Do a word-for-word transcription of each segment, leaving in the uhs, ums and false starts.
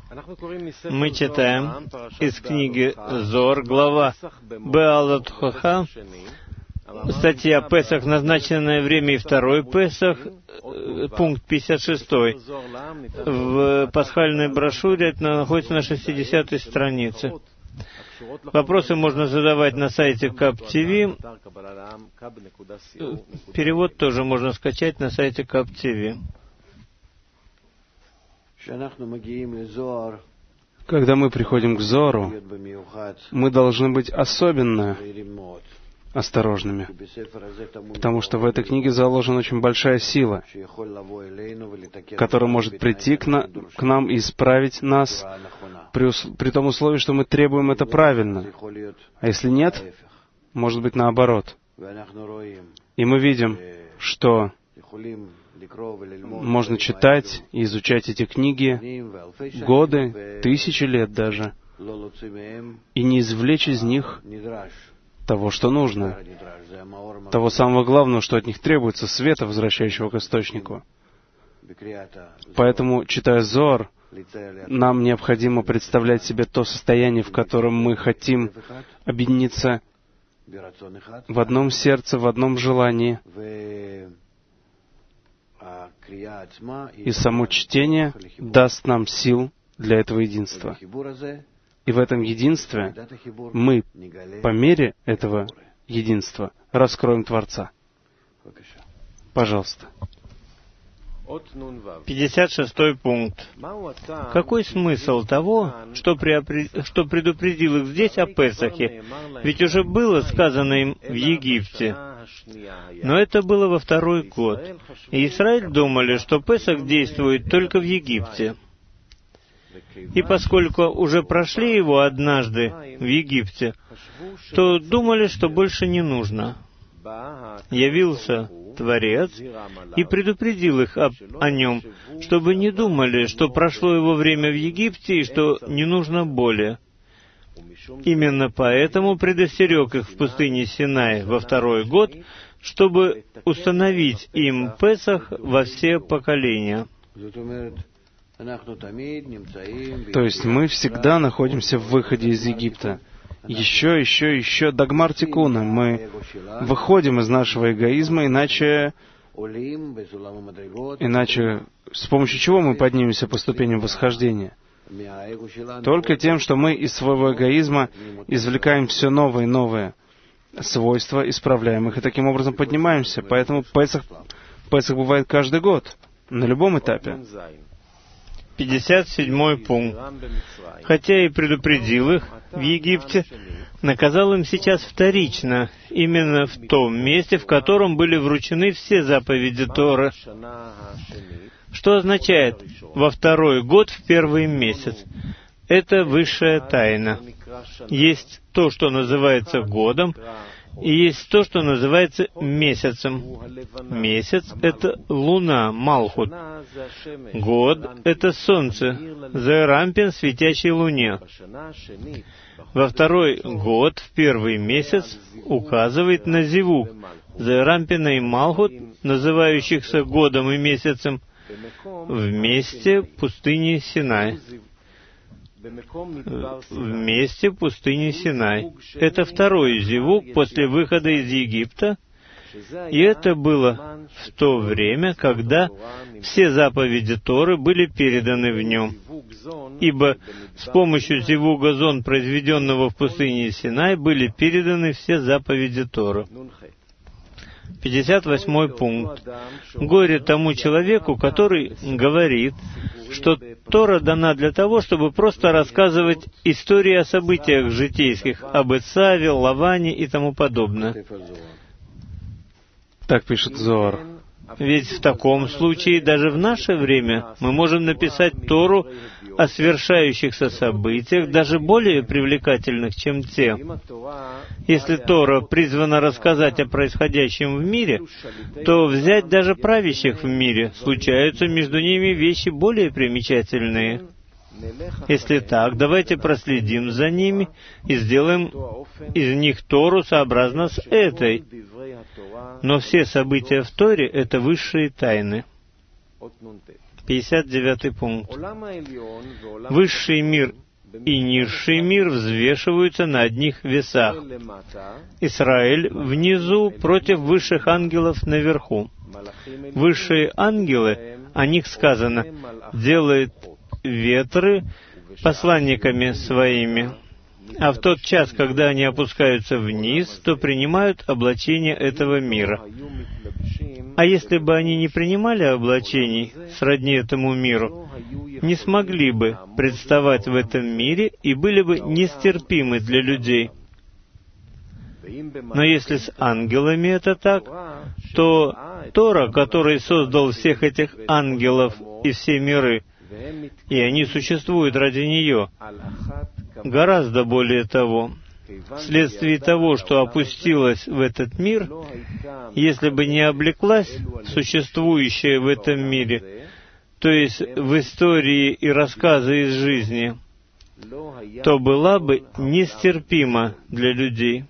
Мы читаем из книги Зоар, глава Беалот Хоха, статья Песах, назначенное время и второй Песах, пункт пятьдесят шесть. В пасхальной брошюре это находится на шестидесятой странице. Вопросы можно задавать на сайте каб ти ви. Перевод тоже можно скачать на сайте каб ти ви. Когда мы приходим к Зору, мы должны быть особенно осторожными, потому что в этой книге заложена очень большая сила, которая может прийти к, на, к нам и исправить нас при, при том условии, что мы требуем это правильно. А если нет, может быть наоборот. И мы видим, что можно читать и изучать эти книги годы, тысячи лет даже, и не извлечь из них того, что нужно, того самого главного, что от них требуется, света, возвращающего к источнику. Поэтому, читая Зоар, нам необходимо представлять себе то состояние, в котором мы хотим объединиться в одном сердце, в одном желании. И само чтение даст нам сил для этого единства. И в этом единстве мы, по мере этого единства, раскроем Творца. Пожалуйста. пятьдесят шестой пункт. Какой смысл того, что, приопри... что предупредил их здесь о Песахе? Ведь уже было сказано им в Египте. Но это было во второй год. И Израиль думали, что Песах действует только в Египте. И поскольку уже прошли его однажды в Египте, то думали, что больше не нужно. Явился Творец и предупредил их об, о нем, чтобы не думали, что прошло его время в Египте и что не нужно более. Именно поэтому предостерег их в пустыне Синай во второй год, чтобы установить им Песах во все поколения. То есть мы всегда находимся в выходе из Египта. Еще, еще, еще до Гмар Тикуна мы выходим из нашего эгоизма, иначе, иначе с помощью чего мы поднимемся по ступеням восхождения? Только тем, что мы из своего эгоизма извлекаем все новые и новые свойства, исправляем их и таким образом поднимаемся. Поэтому Песах, Песах бывает каждый год, на любом этапе. пятьдесят седьмой пункт. Хотя и предупредил их в Египте, наказал им сейчас вторично, именно в том месте, в котором были вручены все заповеди Торы. Что означает «во второй год в первый месяц»? Это высшая тайна. Есть то, что называется годом, и есть то, что называется месяцем. Месяц — это луна, Малхут. Год — это солнце, Зерампин, светящей луне. Во второй год, в первый месяц, указывает на Зивук, Зерампина и Малхут, называющихся годом и месяцем, в месте пустыни Синай. В месте пустыни Синай. Это второй зивук после выхода из Египта, и это было в то время, когда все заповеди Торы были переданы в нем. Ибо с помощью зивуга зон, произведенного в пустыне Синай, были переданы все заповеди Торы. пятьдесят восьмой пункт. Горе тому человеку, который говорит, что Тора дана для того, чтобы просто рассказывать истории о событиях житейских, об Исаве, Лаване и тому подобное. Так пишет Зоар. Ведь в таком случае даже в наше время мы можем написать Тору о свершающихся событиях, даже более привлекательных, чем те. Если Тора призвана рассказать о происходящем в мире, то взять даже правящих в мире, случаются между ними вещи более примечательные. Если так, давайте проследим за ними и сделаем из них Тору сообразно с этой. Но все события в Торе — это высшие тайны. пятьдесят девятый пункт. Высший мир и низший мир взвешиваются на одних весах. Израиль внизу против высших ангелов наверху. Высшие ангелы, о них сказано, делают ветры посланниками своими, а в тот час, когда они опускаются вниз, то принимают облачение этого мира. А если бы они не принимали облачений сродни этому миру, не смогли бы представать в этом мире и были бы нестерпимы для людей. Но если с ангелами это так, то Тора, который создал всех этих ангелов и все миры, и они существуют ради нее, гораздо более того, вследствие того, что опустилась в этот мир, если бы не облеклась существующая в этом мире, то есть в истории и рассказы из жизни, то была бы нестерпима для людей.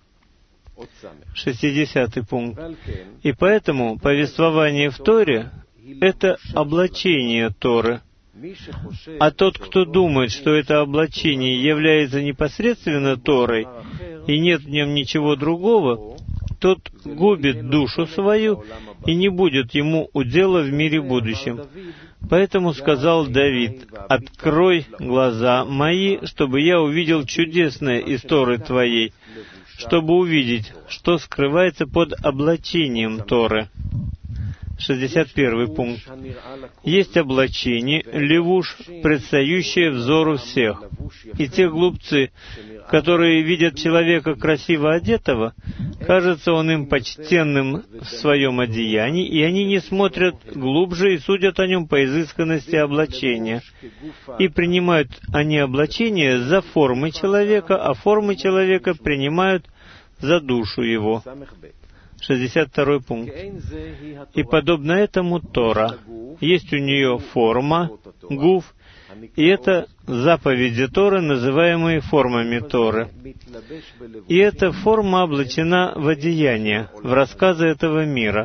шестидесятый пункт. И поэтому повествование в Торе — это облачение Торы. А тот, кто думает, что это облачение является непосредственно Торой, и нет в нем ничего другого, тот губит душу свою, и не будет ему удела в мире будущем. Поэтому сказал Давид: «Открой глаза мои, чтобы я увидел чудесное из Торы Твоей», чтобы увидеть, что скрывается под облачением Торы. шестьдесят первый пункт. Есть облачение, левуш, предстающее взору всех. И те глупцы, которые видят человека красиво одетого, кажется он им почтенным в своем одеянии, и они не смотрят глубже и судят о нем по изысканности облачения. И принимают они облачение за формы человека, а формы человека принимают за душу его. шестьдесят второй пункт. И подобно этому Тора. Есть у нее форма, гуф, и это заповеди Торы, называемые формами Торы. И эта форма облачена в одеяние, в рассказы этого мира.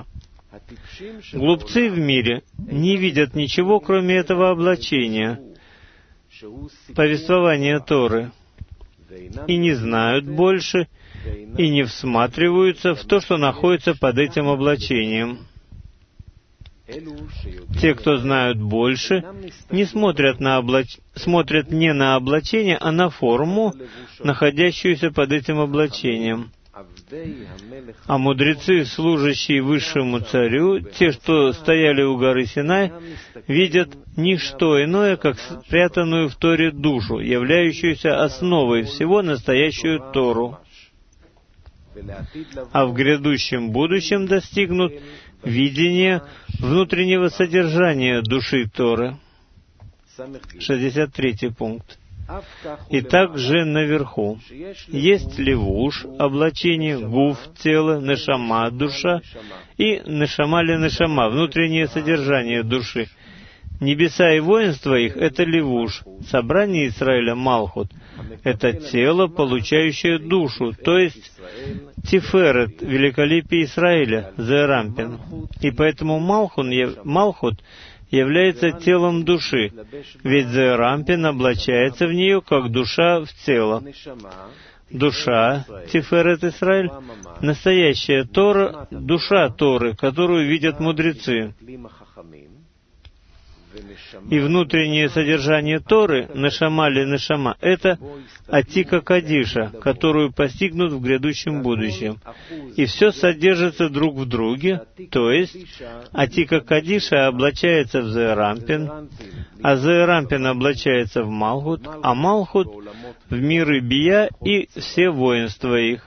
Глупцы в мире не видят ничего, кроме этого облачения, повествования Торы, и не знают больше, и не всматриваются в то, что находится под этим облачением. Те, кто знают больше, не смотрят, на облач... смотрят не на облачение, а на форму, находящуюся под этим облачением. А мудрецы, служащие высшему царю, те, что стояли у горы Синай, видят не что иное, как спрятанную в Торе душу, являющуюся основой всего, настоящую Тору. А в грядущем будущем достигнут видения внутреннего содержания души Торы. шестьдесят третий пункт. И также наверху есть левуш, облачение, гуф, тело, нешама, душа, и нешама ли нешама, внутреннее содержание души. Небеса и воинство их — это левуш, собрание Израиля — Малхут, это тело, получающее душу, то есть Тиферет, великолепие Израиля, Зерампин. И поэтому Малхун, Малхут является телом души, ведь Зерампин облачается в нее, как душа в тело. Душа, Тиферет Израиль, настоящая Тора, душа Торы, которую видят мудрецы. И внутреннее содержание Торы, нешама ли нешама, это Атика Кадиша, которую постигнут в грядущем будущем. И все содержится друг в друге, то есть Атика Кадиша облачается в Зерампин, а Зерампин облачается в Малхут, а Малхут в миры Бия и все воинства их.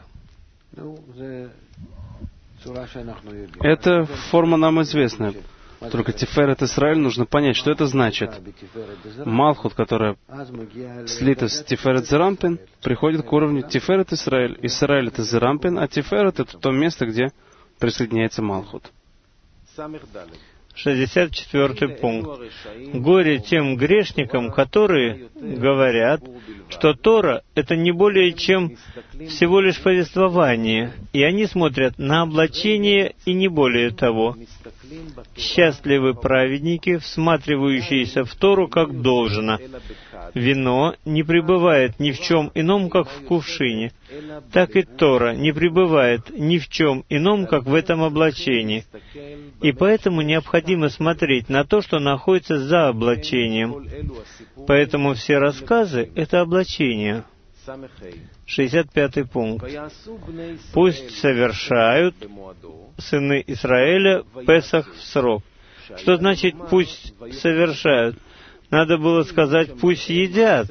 Эта форма нам известна. Только Тиферет Израиль нужно понять, что это значит. Малхут, которая слита с Тиферет Зерампин, приходит к уровню Тиферет Израиль. Израиль — это Зерампин, а Тиферет — это то место, где присоединяется Малхут. шестьдесят четвертый пункт. Горе тем грешникам, которые говорят, что Тора — это не более чем всего лишь повествование, и они смотрят на облачение и не более того. Счастливы праведники, всматривающиеся в Тору как должно. Вино не пребывает ни в чем ином, как в кувшине. Так и Тора не пребывает ни в чем ином, как в этом облачении. И поэтому необходимо смотреть на то, что находится за облачением. Поэтому все рассказы — это облачение. шестьдесят пятый пункт. «Пусть совершают сыны Израиля Песах в срок». Что значит «пусть совершают»? Надо было сказать «пусть едят».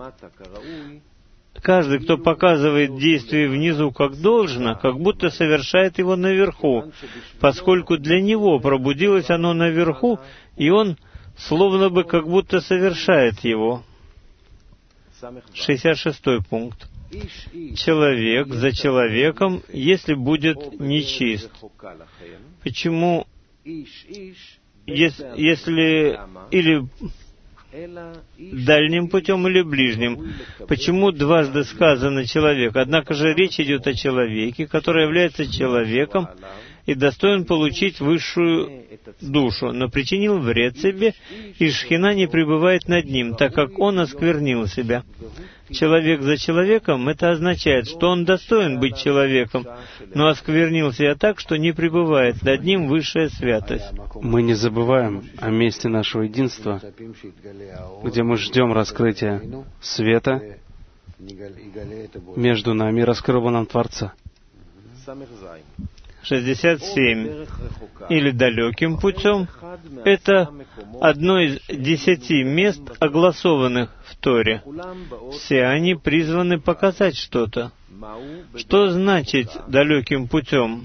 Каждый, кто показывает действие внизу как должно, как будто совершает его наверху, поскольку для него пробудилось оно наверху, и он словно бы как будто совершает его. шестьдесят шестой пункт. Человек за человеком, если будет нечист. Почему, если, если или дальним путем или ближним? Почему дважды сказано «человек»? Однако же речь идет о человеке, который является человеком и достоин получить высшую душу, но причинил вред себе, и шхина не пребывает над ним, так как он осквернил себя. Человек за человеком — это означает, что он достоин быть человеком, но осквернил себя так, что не пребывает над ним высшая святость. Мы не забываем о месте нашего единства, где мы ждем раскрытия света между нами, раскрытого нам Творца. шестьдесят семь. Или далеким путем — это одно из десяти мест, огласованных в Торе. Все они призваны показать что-то. Что значит «далеким путем»?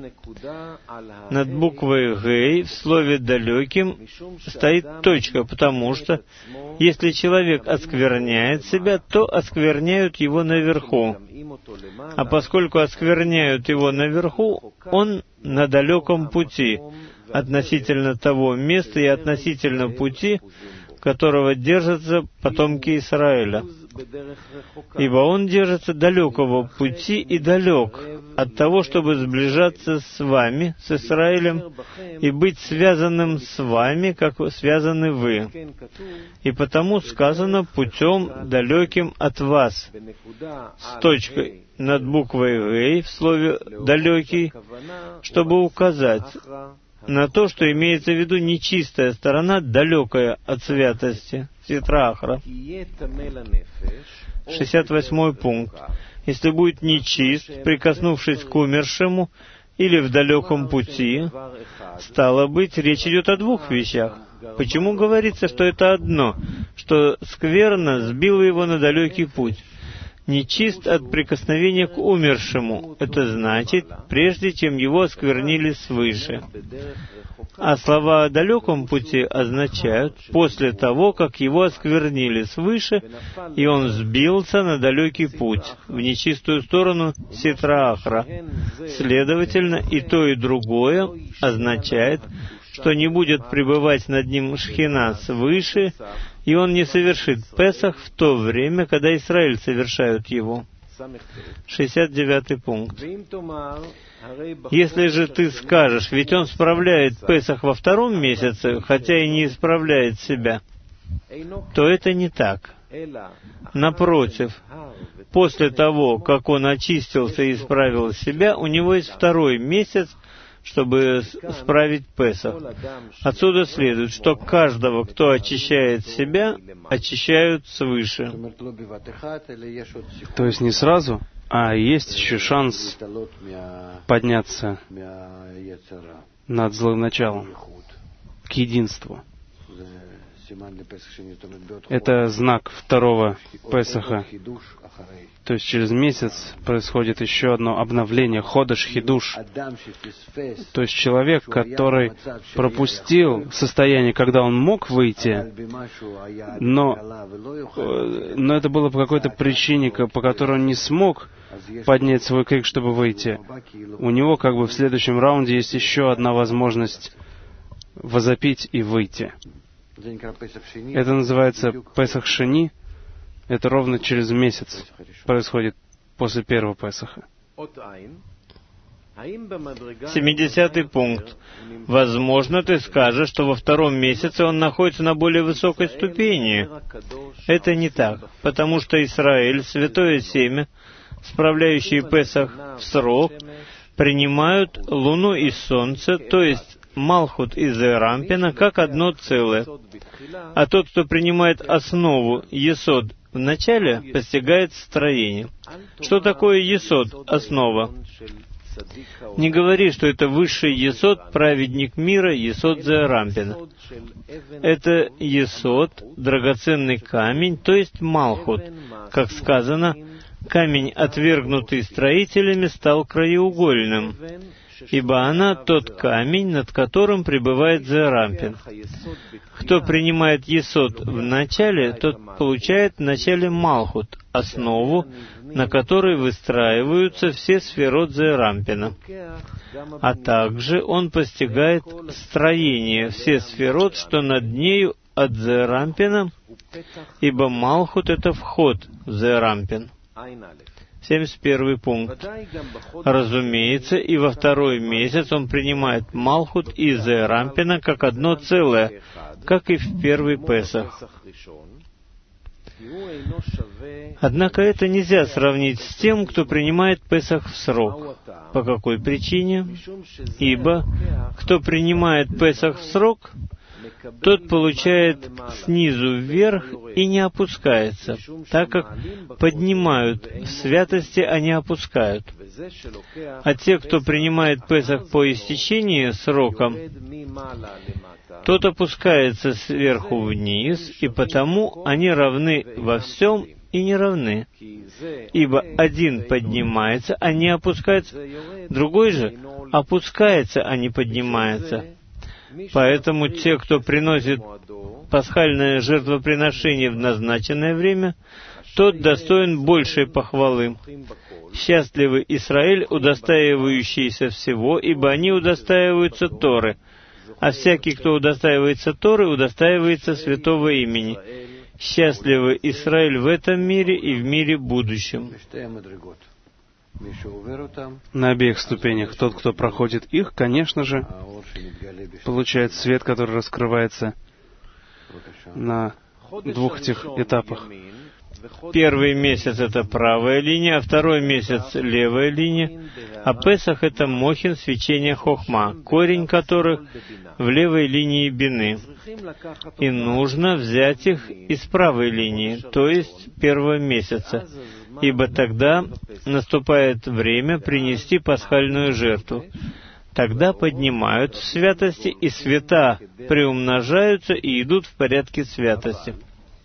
Над буквой «гей» в слове «далеким» стоит точка, потому что если человек оскверняет себя, то оскверняют его наверху. А поскольку оскверняют его наверху, он на далеком пути относительно того места и относительно пути, которого держатся потомки Израиля. Ибо он держится далекого пути и далек от того, чтобы сближаться с вами, с Израилем, и быть связанным с вами, как связаны вы. И потому сказано «путем далеким от вас», с точкой над буквой «гей» в слове «далекий», чтобы указать на то, что имеется в виду нечистая сторона, далекая от святости, ситра-ахра. шестьдесят восьмой пункт. Если будет нечист, прикоснувшись к умершему, или в далеком пути, стало быть, речь идет о двух вещах. Почему говорится, что это одно, что скверно сбило его на далекий путь? Нечист от прикосновения к умершему. Это значит, прежде чем его осквернили свыше. А слова о далеком пути означают после того, как его осквернили свыше, и он сбился на далекий путь, в нечистую сторону ситра-ахра. Следовательно, и то, и другое означает, что не будет пребывать над ним шхина свыше, и он не совершит Песах в то время, когда Израиль совершают его. шестьдесят девятый пункт. Если же ты скажешь, ведь он справляет Песах во втором месяце, хотя и не исправляет себя, то это не так. Напротив, после того, как он очистился и исправил себя, у него есть второй месяц, чтобы справить Песах. Отсюда следует, что каждого, кто очищает себя, очищают свыше. То есть не сразу, а есть еще шанс подняться над злым началом, к единству. Это знак второго Песаха. То есть через месяц происходит еще одно обновление, ходеш хидуш. То есть человек, который пропустил состояние, когда он мог выйти, но, но это было по какой-то причине, по которой он не смог поднять свой крик, чтобы выйти. У него как бы в следующем раунде есть еще одна возможность возопить и выйти. Это называется Песах Шени. Это ровно через месяц происходит после первого Песаха. семидесятый пункт. Возможно, ты скажешь, что во втором месяце он находится на более высокой ступени. Это не так, потому что Израиль, святое семя, справляющие Песах в срок, принимают Луну и Солнце, то есть Малхут и Зерампина, как одно целое. А тот, кто принимает основу Есод в начале, постигает строение. Что такое Есод, основа? Не говори, что это высший Есод, праведник мира, Есод Зерампина. Это Есод, драгоценный камень, то есть Малхут. Как сказано, камень, отвергнутый строителями, стал краеугольным, ибо она тот камень, над которым пребывает Зерампин. Кто принимает Есод в начале, тот получает в начале Малхут, основу, на которой выстраиваются все сферот Зерампина. А также он постигает строение все сферот, что над нею от Зерампина, ибо Малхут — это вход в Зерампин. семьдесят первый пункт. Разумеется, и во второй месяц он принимает Малхут и Зерампина как одно целое, как и в первый Песах. Однако это нельзя сравнить с тем, кто принимает Песах в срок. По какой причине? Ибо кто принимает Песах в срок, тот получает снизу вверх и не опускается, так как поднимают в святости, а не опускают. А те, кто принимает Песах по истечении срока, тот опускается сверху вниз, и потому они равны во всем и не равны. Ибо один поднимается, а не опускается, другой же опускается, а не поднимается. Поэтому те, кто приносит пасхальное жертвоприношение в назначенное время, тот достоин большей похвалы. Счастливый Израиль, удостаивающийся всего, ибо они удостаиваются Торы. А всякий, кто удостаивается Торы, удостаивается святого имени. Счастливый Израиль в этом мире и в мире будущем. На обеих ступенях тот, кто проходит их, конечно же, получает свет, который раскрывается на двух этих этапах. Первый месяц — это правая линия, а второй месяц — левая линия, а Песах — это Мохин, свечение Хохма, корень которых в левой линии Бины. И нужно взять их из правой линии, то есть первого месяца, ибо тогда наступает время принести пасхальную жертву. Тогда поднимают в святости, и света приумножаются и идут в порядке святости.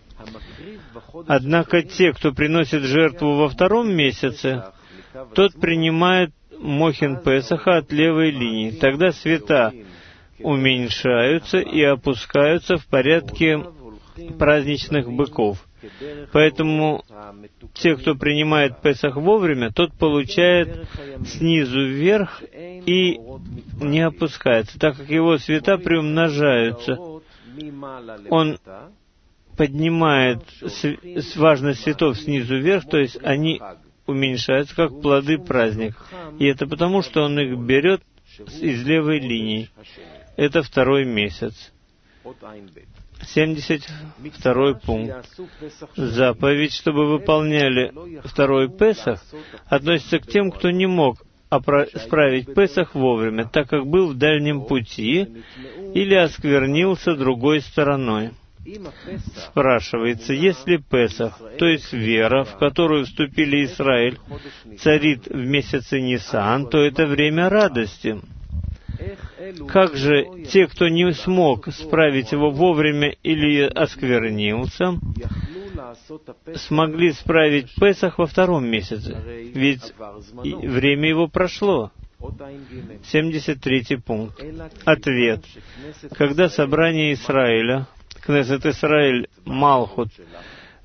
Однако те, кто приносит жертву во втором месяце, тот принимает Мохин Песаха от левой линии. Тогда света уменьшаются и опускаются в порядке праздничных быков. Поэтому те, кто принимает Песах вовремя, тот получает снизу вверх и не опускается, так как его света приумножаются. Он поднимает важность светов снизу вверх, то есть они уменьшаются, как плоды праздника. И это потому, что он их берет из левой линии. Это второй месяц. семьдесят второй пункт. Заповедь, чтобы выполняли второй Песах, относится к тем, кто не мог справить Песах вовремя, так как был в дальнем пути или осквернился другой стороной. Спрашивается, если Песах, то есть вера, в которую вступили Израиль, царит в месяце Нисан, то это время радости. Как же те, кто не смог справить его вовремя или осквернился, смогли справить Песах во втором месяце? Ведь время его прошло. семьдесят третий пункт. Ответ. Когда собрание Израиля, Кнесет Исраэль, Малхут,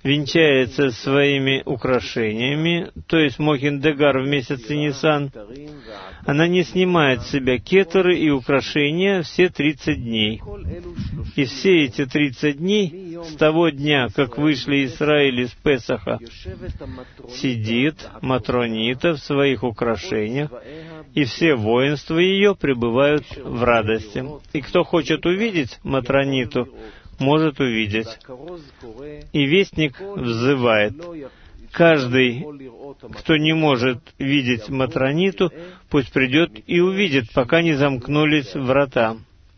венчается своими украшениями, то есть Мохин-Дегар в месяце Нисан, она не снимает с себя кетеры и украшения все тридцать дней. И все эти тридцать дней, с того дня, как вышли Израиль из Песаха, сидит Матронита в своих украшениях, и все воинства ее пребывают в радости. И кто хочет увидеть Матрониту, может увидеть. И вестник взывает: каждый, кто не может видеть Матрониту, пусть придет и увидит, пока не замкнулись врата.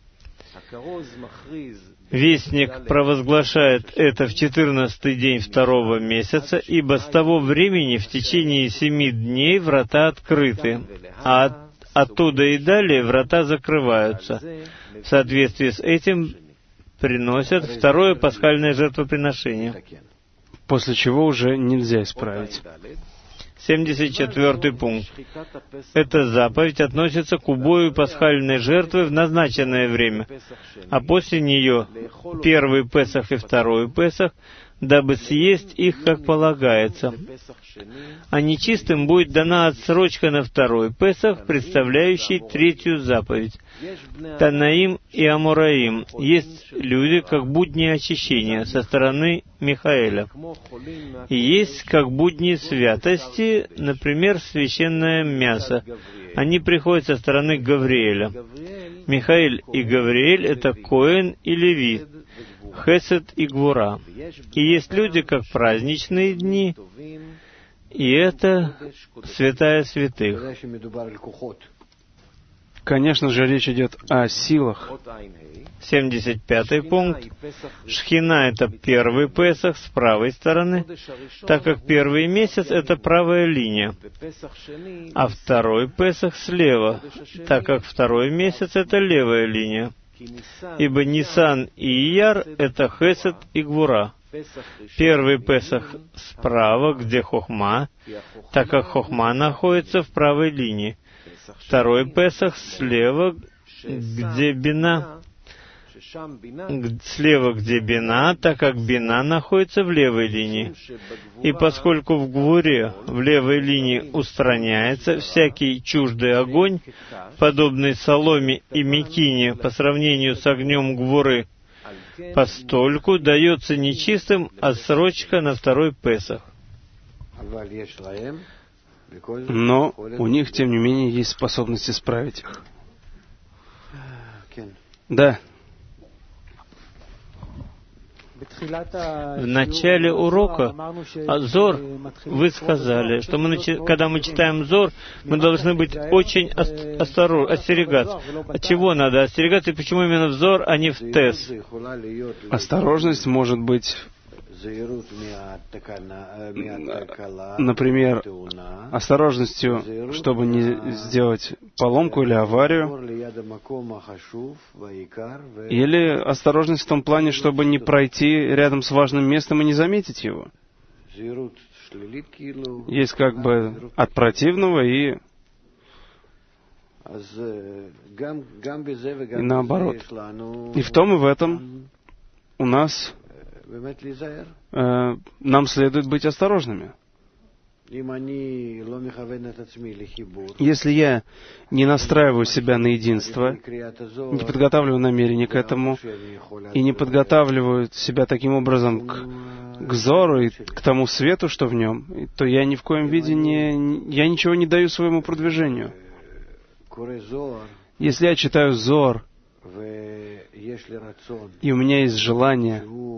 Вестник провозглашает это в четырнадцатый день второго месяца, ибо с того времени в течение семи дней врата открыты, а от, оттуда и далее врата закрываются. В соответствии с этим приносят второе пасхальное жертвоприношение. После чего уже нельзя исправить. семьдесят четвёртый пункт. Эта заповедь относится к убою пасхальной жертвы в назначенное время, а после нее первый Песах и второй Песах, дабы съесть их, как полагается. А нечистым будет дана отсрочка на второй Песах, представляющий третью заповедь. Танаим и Амураим есть люди, как будни очищения со стороны Михаэля. И есть, как будни святости, например, священное мясо. Они приходят со стороны Гавриэля. Михаэль и Гавриэль — это Коэн и Леви, Хесед и Гвура. И есть люди, как праздничные дни, и это святая святых. Конечно же, речь идет о силах. семьдесят пятый пункт. Шхина — это первый Песах с правой стороны, так как первый месяц — это правая линия, а второй Песах слева, так как второй месяц — это левая линия. Ибо Нисан и Ияр — это Хесед и Гвура. Первый Песах справа, где Хохма, так как Хохма находится в правой линии. Второй Песах слева, где Бина, слева, где Бина, так как Бина находится в левой линии. И поскольку в Гвуре, в левой линии, устраняется всякий чуждый огонь, подобный соломе и мекине по сравнению с огнем Гвуры, постольку дается нечистым отсрочка на второй Песах. Но у них, тем не менее, есть способность исправить их. Да. В начале урока Зор вы сказали, что мы, когда мы читаем Зор, мы должны быть очень осторожны, остерегаться. От чего надо остерегаться и почему именно в Зор, а не в Тес? Осторожность может быть, например, осторожностью, чтобы не сделать поломку или аварию, или осторожность в том плане, чтобы не пройти рядом с важным местом и не заметить его. Есть как бы от противного и, и наоборот. И в том и в этом у нас э, нам следует быть осторожными. Если я не настраиваю себя на единство, не подготавливаю намерение к этому, и не подготавливаю себя таким образом к, к Зору и к тому свету, что в нем, то я ни в коем виде не, я ничего не даю своему продвижению. Если я читаю Зор, и у меня есть желание,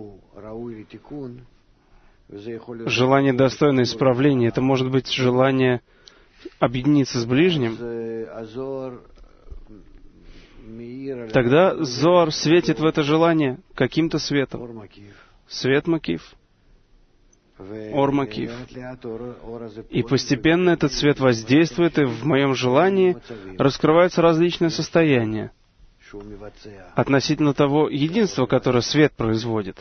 желание достойное исправления, это может быть желание объединиться с ближним, тогда Зоар светит в это желание каким-то светом. Свет Макиф, Ор Макиф. И постепенно этот свет воздействует, и в моем желании раскрываются различные состояния относительно того единства, которое свет производит.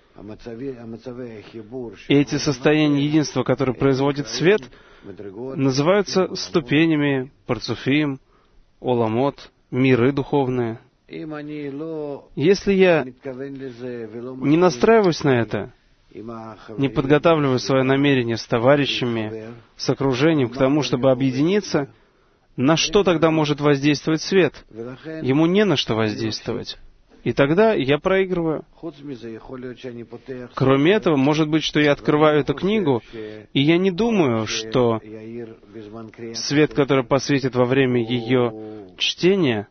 И эти состояния единства, которые производит свет, называются ступенями, парцуфим, оламот, миры духовные. Если я не настраиваюсь на это не подготавливая свое намерение с товарищами, с окружением к тому, чтобы объединиться, на что тогда может воздействовать свет? Ему не на что воздействовать. И тогда я проигрываю. Кроме этого, может быть, что я открываю эту книгу, и я не думаю, что свет, который посветит во время ее чтения,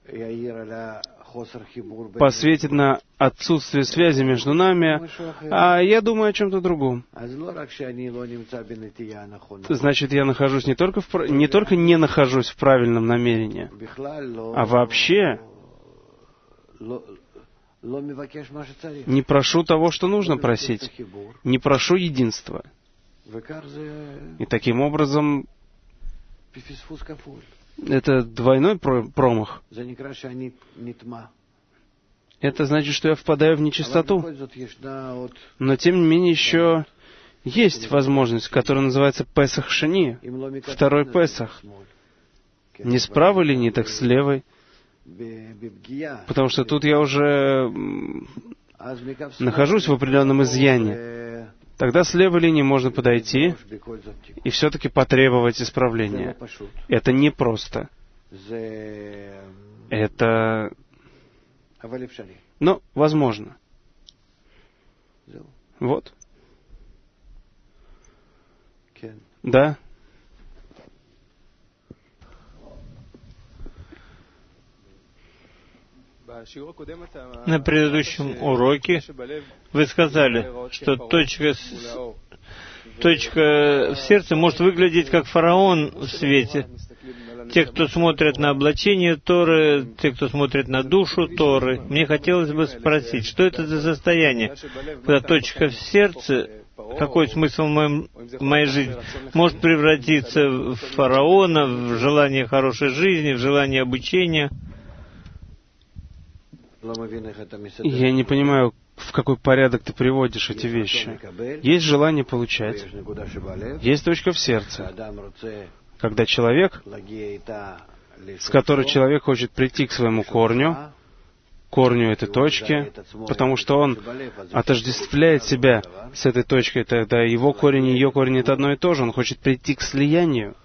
посветит на отсутствие связи между нами, а я думаю о чем-то другом. Значит, я нахожусь не только, в, не только не нахожусь в правильном намерении, а вообще не прошу того, что нужно просить, не прошу единства. И таким образом это двойной промах. Это значит, что я впадаю в нечистоту. Но, тем не менее, еще есть возможность, которая называется Песах Шени, второй Песах. Не с правой линии, так с левой. Потому что тут я уже нахожусь в определенном изъяне. Тогда с левой линии можно подойти и все-таки потребовать исправления. Это непросто. Это... Но возможно. Вот. Да. На предыдущем уроке вы сказали, что точка, точка в сердце может выглядеть как фараон в свете. Те, кто смотрят на облачение Торы, те, кто смотрит на душу Торы. Мне хотелось бы спросить, что это за состояние, когда точка в сердце, какой смысл в, моем, в моей жизни, может превратиться в фараона, в желание хорошей жизни, в желание обучения? Я не понимаю, в какой порядок ты приводишь эти вещи. Есть желание получать, есть точка в сердце, когда человек, с которой человек хочет прийти к своему корню, корню этой точки, потому что он отождествляет себя с этой точкой, тогда его корень и ее корень — это одно и то же, он хочет прийти к слиянию.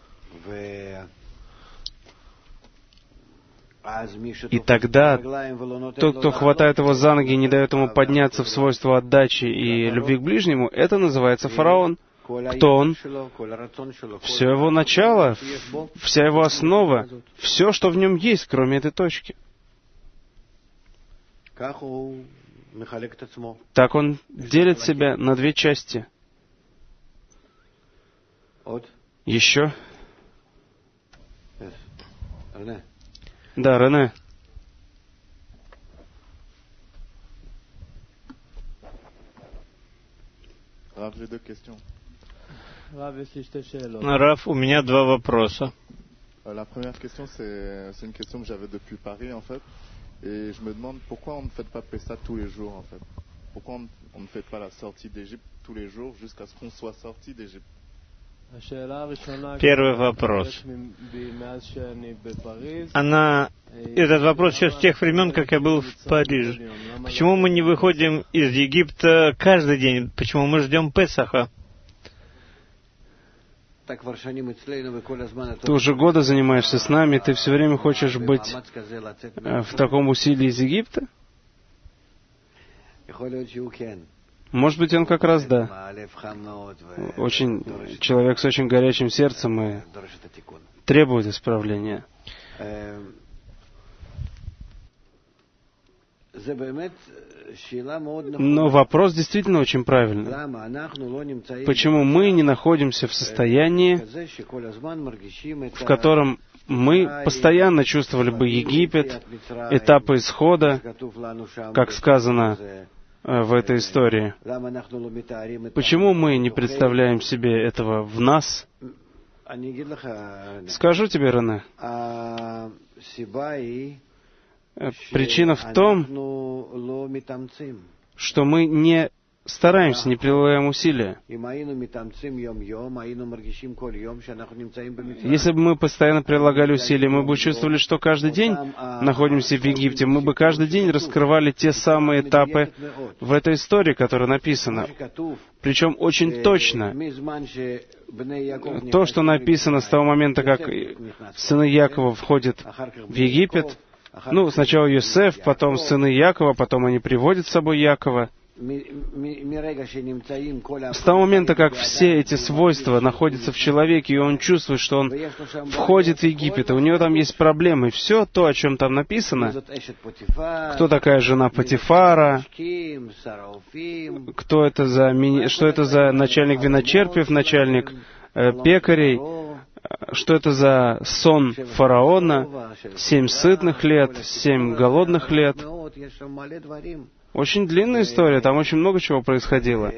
И тогда тот, кто хватает его за ноги и не дает ему подняться в свойство отдачи и любви к ближнему, это называется фараон. Кто он? Все его начало, вся его основа, все, что в нем есть, кроме этой точки. Так он делит себя на две части. Еще? Да, Рене. Раф, у меня два вопроса. La première question, c'est, c'est une question que j'avais depuis Paris, en fait. Et je me demande pourquoi on ne fait pas Pessah tous les jours, en fait. Pourquoi on, on ne fait pas la sortie d'Égypte tous les jours jusqu'à ce qu'on soit sorti d'Égypte. Первый вопрос. Она, этот вопрос еще с тех времен, как я был в Париже. Почему мы не выходим из Египта каждый день? Почему мы ждем Песаха? Ты уже года занимаешься с нами, ты все время хочешь быть в таком усилии из Египта? Может быть, он как раз, да. Очень, человек с очень горячим сердцем и требует исправления. Но вопрос действительно очень правильный. Почему мы не находимся в состоянии, в котором мы постоянно чувствовали бы Египет, этапы исхода, как сказано в этой истории? Почему мы не представляем себе этого в нас? Скажу тебе, Рене, причина в том, что мы не стараемся, не прилагаем усилия. Если бы мы постоянно прилагали усилия, мы бы чувствовали, что каждый день находимся в Египте, мы бы каждый день раскрывали те самые этапы в этой истории, которая написана. Причем очень точно. То, что написано с того момента, как сыны Якова входят в Египет, ну, сначала Йосеф, потом сыны Якова, потом они приводят с собой Якова. С того момента, как все эти свойства находятся в человеке, и он чувствует, что он входит в Египет, и у него там есть проблемы, и все то, о чем там написано, кто такая жена Потифара, кто это за, мини... что это за начальник виночерпиев, начальник э, пекарей, что это за сон фараона, семь сытных лет, семь голодных лет. Очень длинная история, там очень много чего происходило.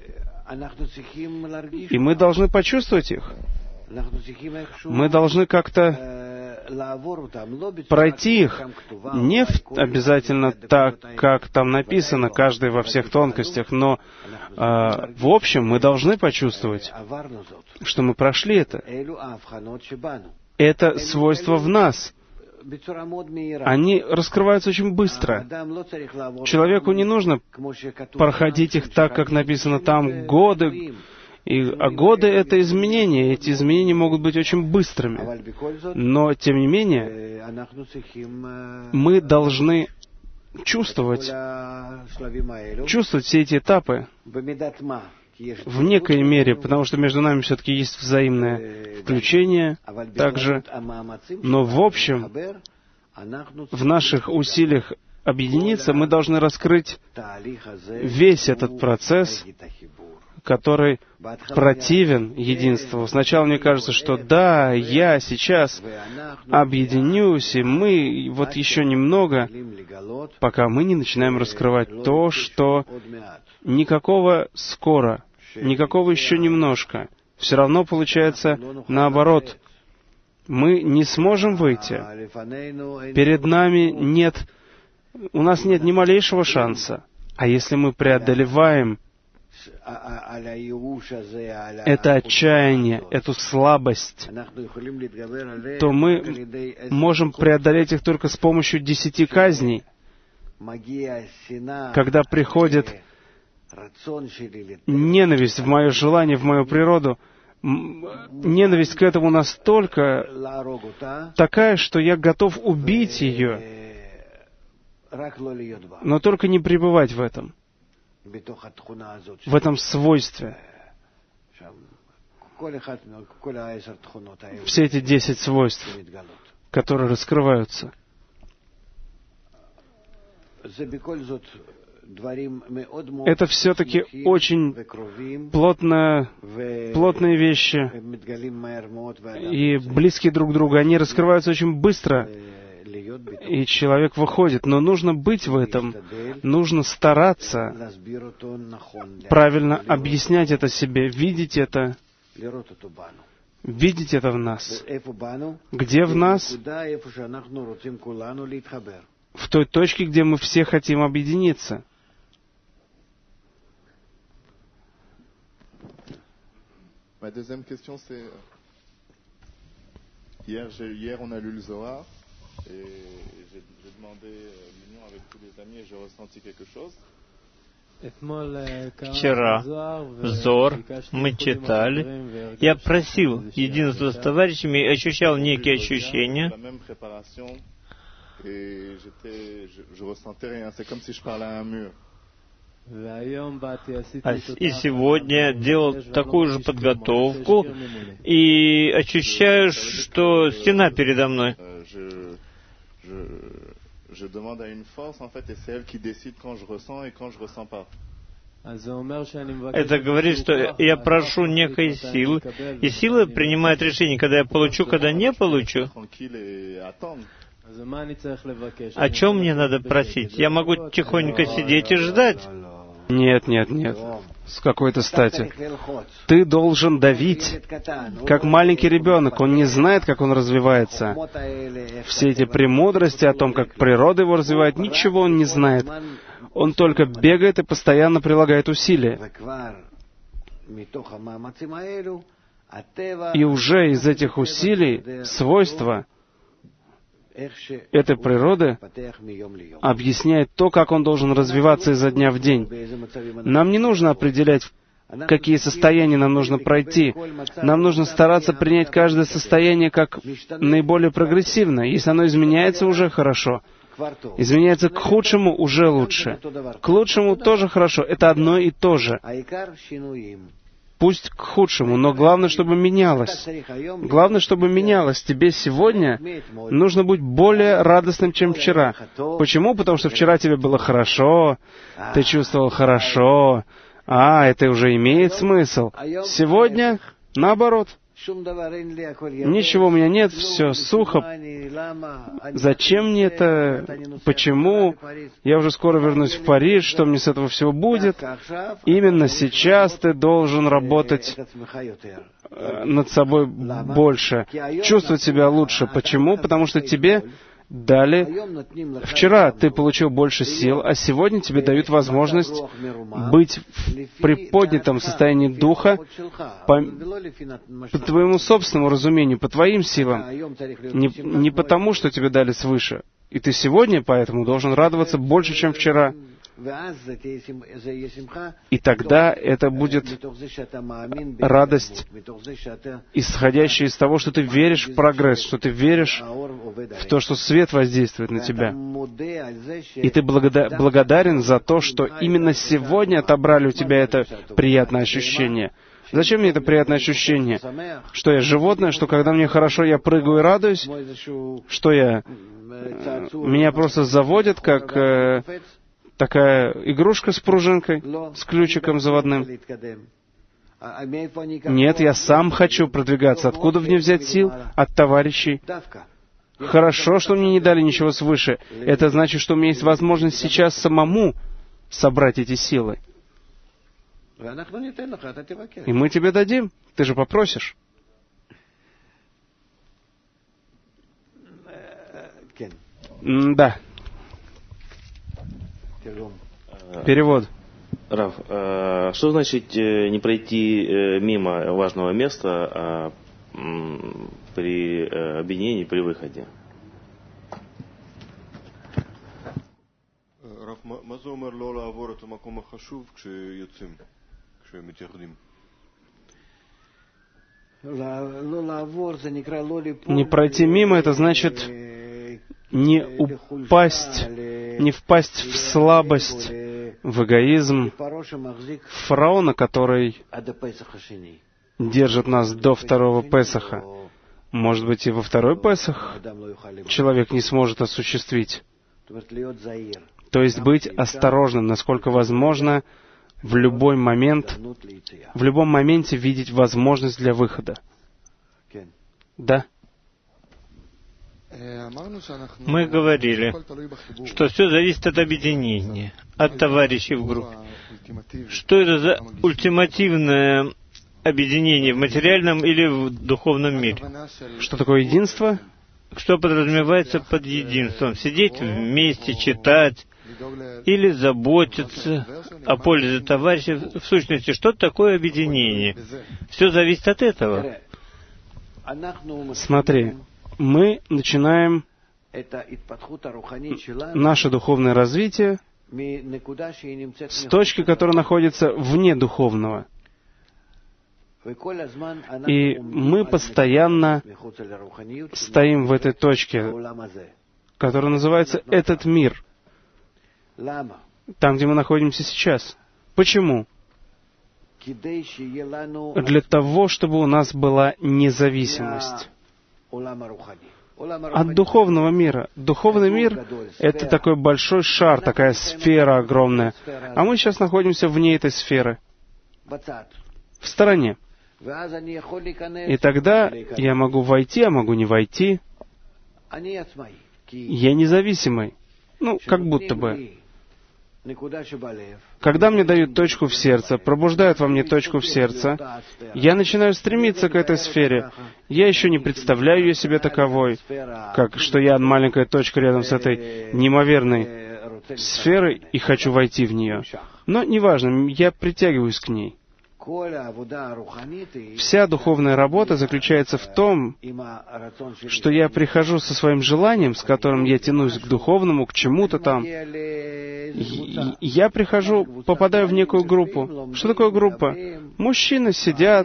И мы должны почувствовать их. Мы должны как-то пройти их, не обязательно так, как там написано, каждый во всех тонкостях, но э, в общем мы должны почувствовать, что мы прошли это. Это свойство в нас. Они раскрываются очень быстро. Человеку не нужно проходить их так, как написано там, годы. И, а годы — это изменения. Эти изменения могут быть очень быстрыми. Но, тем не менее, мы должны чувствовать, чувствовать все эти этапы в некой мере, потому что между нами все-таки есть взаимное включение также. Но в общем, в наших усилиях объединиться мы должны раскрыть весь этот процесс, который противен единству. Сначала мне кажется, что да, я сейчас объединюсь, и мы вот еще немного, пока мы не начинаем раскрывать то, что никакого скоро, никакого еще немножко. Все равно получается наоборот. Мы не сможем выйти. Перед нами нет, у нас нет ни малейшего шанса. А если мы преодолеваем это отчаяние, эту слабость, то мы можем преодолеть их только с помощью десяти казней. Когда приходит ненависть в мое желание, в мою природу, ненависть к этому настолько такая, что я готов убить ее, но только не пребывать в этом, в этом свойстве. Все эти десять свойств, которые раскрываются. Это все-таки очень плотно, плотные вещи и близкие друг к другу. Они раскрываются очень быстро, и человек выходит. Но нужно быть в этом, нужно стараться правильно объяснять это себе, видеть это, видеть это в нас. Где в нас? В той точке, где мы все хотим объединиться. Ma deuxième question, c'est... Hier, hier, on a lu le Zohar, et j'ai, j'ai demandé l'union avec tous les amis, et j'ai ressenti quelque chose. Вчера Зор мы читали. Я просил единства с товарищами и ощущал некие ощущения. Et j'étais, je, je ressentais rien. C'est comme si je parlais à un mur. И сегодня делал такую же подготовку и ощущаю, что стена передо мной. Je demande à une force, en fait, et c'est elle qui décide quand je ressens et quand je ressens pas. Это говорит, что я прошу некой силы, и сила принимает решение, когда я получу, когда не получу. О чем мне надо просить? Я могу тихонько сидеть и ждать. Нет, нет, нет. С какой-то стати. Ты должен давить, как маленький ребенок. Он не знает, как он развивается. Все эти премудрости о том, как природа его развивает, ничего он не знает. Он только бегает и постоянно прилагает усилия. И уже из этих усилий свойства этой природы объясняет то, как он должен развиваться изо дня в день. Нам не нужно определять, какие состояния нам нужно пройти. Нам нужно стараться принять каждое состояние как наиболее прогрессивное. Если оно изменяется, уже хорошо. Изменяется к худшему, уже лучше. К лучшему тоже хорошо. Это одно и то же. Пусть к худшему, но главное, чтобы менялось. Главное, чтобы менялось. Тебе сегодня нужно быть более радостным, чем вчера. Почему? Потому что вчера тебе было хорошо, ты чувствовал хорошо. А, это уже имеет смысл. Сегодня, наоборот. Ничего у меня нет, все сухо. Зачем мне это? Почему? Я уже скоро вернусь в Париж, что мне с этого всего будет? Именно сейчас ты должен работать над собой больше, чувствовать себя лучше. Почему? Потому что тебе дали... Вчера ты получил больше сил, а сегодня тебе дают возможность быть в приподнятом состоянии духа по, по твоему собственному разумению, по твоим силам, не, не потому, что тебе дали свыше. И ты сегодня поэтому должен радоваться больше, чем вчера. И тогда это будет радость, исходящая из того, что ты веришь в прогресс, что ты веришь в то, что свет воздействует на тебя. И ты благода- благодарен за то, что именно сегодня отобрали у тебя это приятное ощущение. Зачем мне это приятное ощущение? Что я животное, что когда мне хорошо, я прыгаю и радуюсь? Что я... Меня просто заводят, как... Э, такая игрушка с пружинкой, с ключиком заводным. Нет, я сам хочу продвигаться. Откуда мне взять сил? От товарищей. Хорошо, что мне не дали ничего свыше. Это значит, что у меня есть возможность сейчас самому собрать эти силы. И мы тебе дадим. Ты же попросишь. Да. Перевод. Рав, а что значит не пройти мимо важного места при объединении, при выходе? Рав, מה זה אומר לא לעבור את המקום החשוב כשיוצאים, כשמתייחדים? Не пройти мимо, это значит не упасть, не впасть в слабость, в эгоизм фараона, который держит нас до второго Песаха. Может быть, и во второй Песах человек не сможет осуществить. То есть быть осторожным, насколько возможно, в любой момент, в любом моменте видеть возможность для выхода. Да? Мы говорили, что все зависит от объединения, от товарищей в группе. Что это за ультимативное объединение в материальном или в духовном мире? Что такое единство? Что подразумевается под единством? Сидеть вместе, читать или заботиться о пользе товарища. В сущности, что такое объединение? Все зависит от этого. Смотри, мы начинаем наше духовное развитие с точки, которая находится вне духовного. И мы постоянно стоим в этой точке, которая называется «этот мир», там, где мы находимся сейчас. Почему? Для того, чтобы у нас была независимость от духовного мира. Духовный мир — это такой большой шар, такая сфера огромная. А мы сейчас находимся вне этой сферы, в стороне. И тогда я могу войти, а могу не войти. Я независимый. Ну, как будто бы. Когда мне дают точку в сердце, пробуждают во мне точку в сердце, я начинаю стремиться к этой сфере. Я еще не представляю ее себе таковой, как что я маленькая точка рядом с этой неимоверной сферы и хочу войти в нее. Но неважно, я притягиваюсь к ней. Вся духовная работа заключается в том, что я прихожу со своим желанием, с которым я тянусь к духовному, к чему-то там. Я прихожу, попадаю в некую группу. Что такое группа? Мужчины сидят,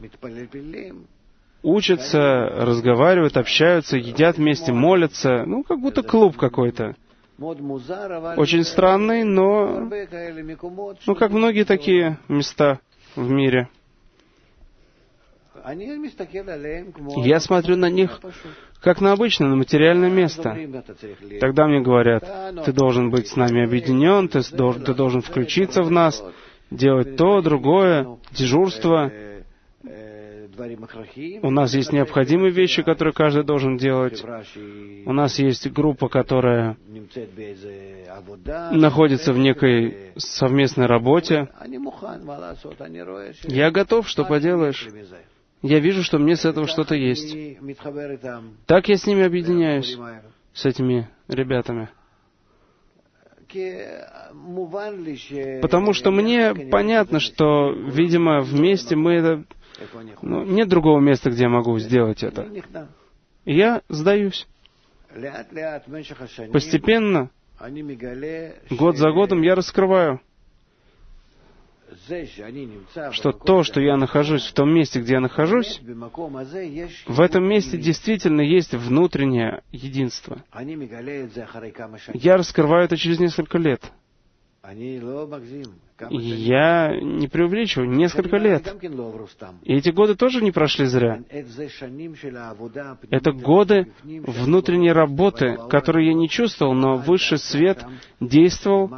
учатся, разговаривают, общаются, едят вместе, молятся. Ну, как будто клуб какой-то. Очень странный, но... Ну, как многие такие места в мире. Я смотрю на них как на обычное, на материальное место. Тогда мне говорят, ты должен быть с нами объединен, ты должен, ты должен включиться в нас, делать то, другое, дежурство. У нас есть необходимые вещи, которые каждый должен делать. У нас есть группа, которая находится в некой совместной работе. Я готов, что поделаешь. Я вижу, что мне с этого что-то есть. Так я с ними объединяюсь, с этими ребятами. Потому что мне понятно, что, видимо, вместе мы это... Ну, нет другого места, где я могу сделать это. И я сдаюсь. Постепенно, год за годом, я раскрываю, что то, что я нахожусь в том месте, где я нахожусь, в этом месте действительно есть внутреннее единство. Я раскрываю это через несколько лет. Я не преувеличиваю, несколько лет. И эти годы тоже не прошли зря. Это годы внутренней работы, которые я не чувствовал, но высший свет действовал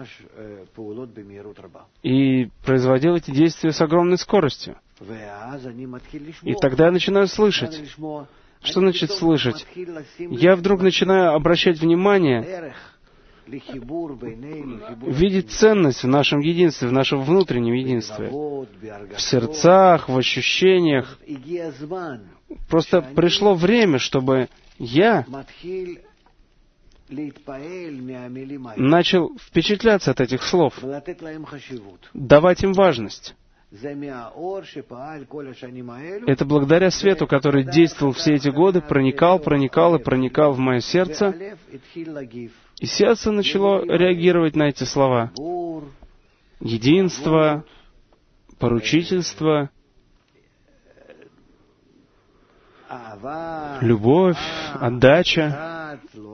и производил эти действия с огромной скоростью. И тогда я начинаю слышать. Что значит слышать? Я вдруг начинаю обращать внимание, видеть ценность в нашем единстве, в нашем внутреннем единстве, в сердцах, в ощущениях. Просто пришло время, чтобы я начал впечатляться от этих слов, давать им важность. Это благодаря свету, который действовал все эти годы, проникал, проникал и проникал в мое сердце, и сердце начало реагировать на эти слова. Единство, поручительство, любовь, отдача.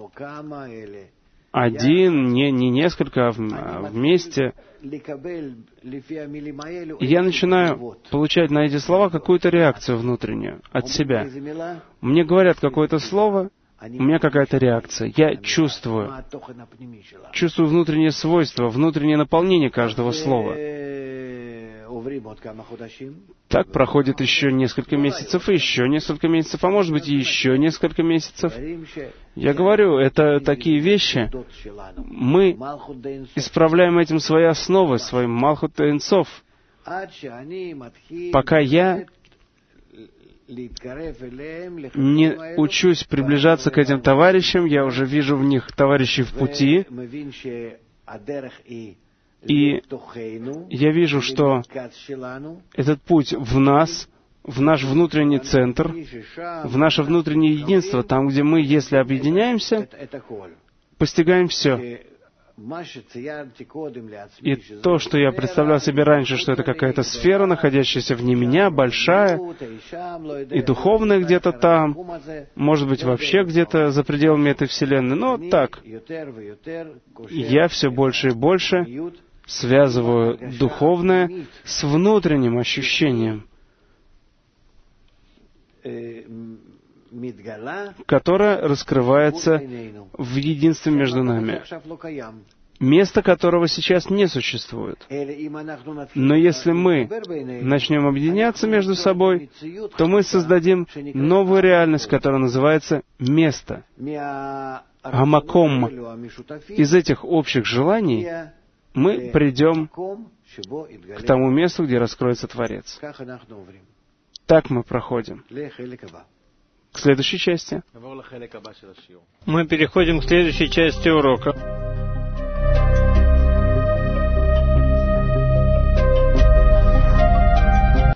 Один, не, не несколько, а вместе. И я начинаю получать на эти слова какую-то реакцию внутреннюю от себя. Мне говорят какое-то слово, у меня какая-то реакция. Я чувствую. Чувствую внутреннее свойство, внутреннее наполнение каждого слова. Так проходит еще несколько месяцев, и еще несколько месяцев, а может быть, еще несколько месяцев. Я говорю, это такие вещи. Мы исправляем этим свои основы, своим Малхут Эйн-Соф. Пока я не учусь приближаться к этим товарищам, я уже вижу в них товарищей в пути, и я вижу, что этот путь в нас, в наш внутренний центр, в наше внутреннее единство, там, где мы, если объединяемся, постигаем все. И то, что я представлял себе раньше, что это какая-то сфера, находящаяся вне меня, большая, и духовная где-то там, может быть, вообще где-то за пределами этой вселенной, но так, я все больше и больше связываю духовное с внутренним ощущением, которое раскрывается в единстве между нами, место которого сейчас не существует. Но если мы начнем объединяться между собой, то мы создадим новую реальность, которая называется место. Амаком. Из этих общих желаний мы придем к тому месту, где раскроется Творец. Так мы проходим. К следующей части. Мы переходим к следующей части урока.